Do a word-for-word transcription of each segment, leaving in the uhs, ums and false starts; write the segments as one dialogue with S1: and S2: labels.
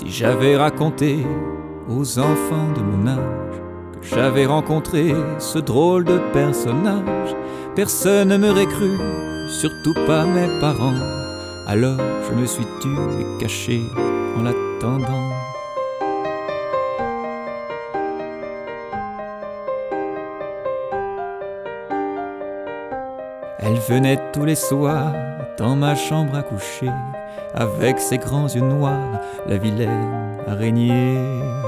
S1: Si j'avais raconté aux enfants de mon âge que j'avais rencontré ce drôle de personnage, personne ne m'aurait cru, surtout pas mes parents. Alors je me suis tu et caché en l'attendant. Elle venait tous les soirs dans ma chambre à coucher, avec ses grands yeux noirs, la vilaine araignée.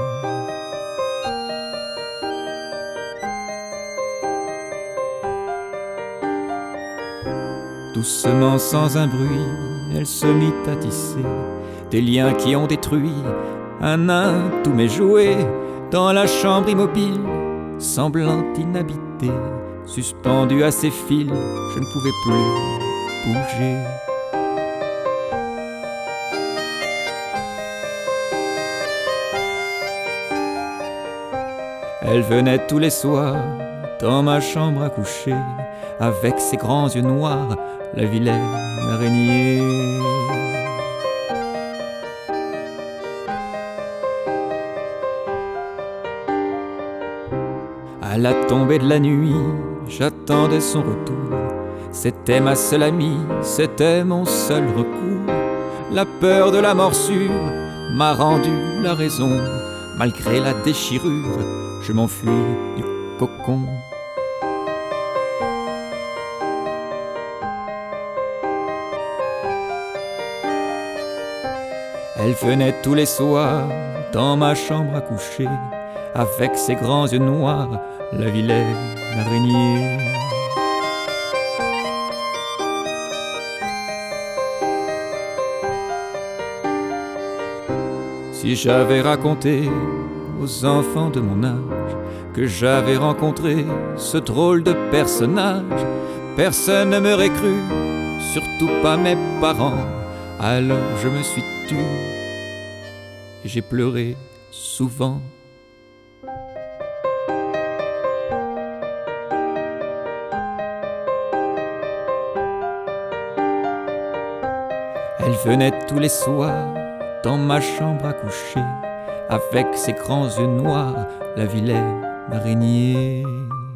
S1: Doucement, sans un bruit, elle se mit à tisser des liens qui ont détruit un à un tous mes jouets. Dans la chambre immobile, semblant inhabitée, suspendue à ses fils, je ne pouvais plus bouger. Elle venait tous les soirs dans ma chambre à coucher, avec ses grands yeux noirs, la vilaine araignée. À la tombée de la nuit, j'attendais son retour. C'était ma seule amie, c'était mon seul recours. La peur de la morsure m'a rendu la raison. Malgré la déchirure, je m'enfuis du cocon. Elle venait tous les soirs dans ma chambre à coucher, avec ses grands yeux noirs, la vilaine araignée. Si j'avais raconté aux enfants de mon âge que j'avais rencontré ce drôle de personnage, personne ne m'aurait cru, surtout pas mes parents. Alors je me suis tu et j'ai pleuré souvent. Elle venait tous les soirs dans ma chambre à coucher, avec ses grands yeux noirs, la vilaine araignée.